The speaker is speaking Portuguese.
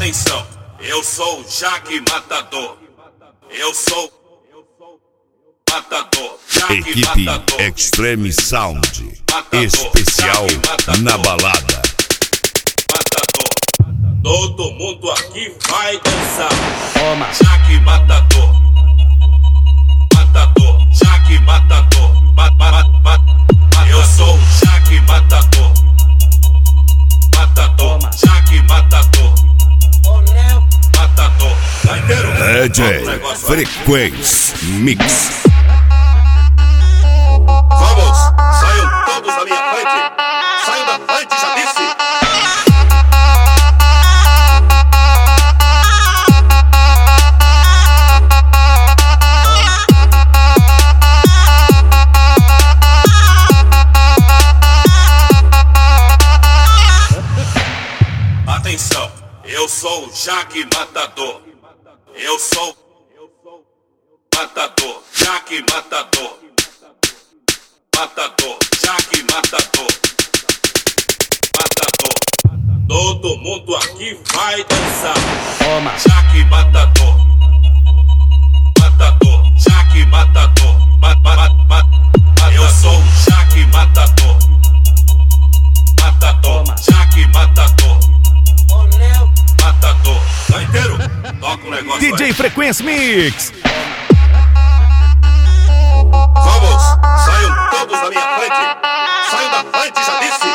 Atenção, eu sou o Jaque Matador. Eu sou Matador. Jaque Equipe Matador. Extreme Sound. Matador. Especial Jaque Matador. na balada. Matador. Todo mundo aqui vai dançar. Toma. Jaque Matador. Matador. Jaque Matador. Eu sou o Jaque Matador. Matador. Toma. Jaque Matador. Matador. Tá inteiro? DJ Frequência Mix. Vamos, saiam todos da minha frente. Saiam da frente, já disse. Atenção, eu sou o Jaque Matador. Eu sou Matador, Jaque Matador. Matador, Jaque Matador. Matador. Todo mundo aqui vai dançar. Toma. Jaque Matador. Matador, Jaque Matador. Eu sou o Jaque Matador. Matador, Toma. Jaque Matador. Matador, tá inteiro? Toca um negócio DJ aí. Frequência Mix. Vamos, saiam todos da minha frente. Saiam da frente, já disse.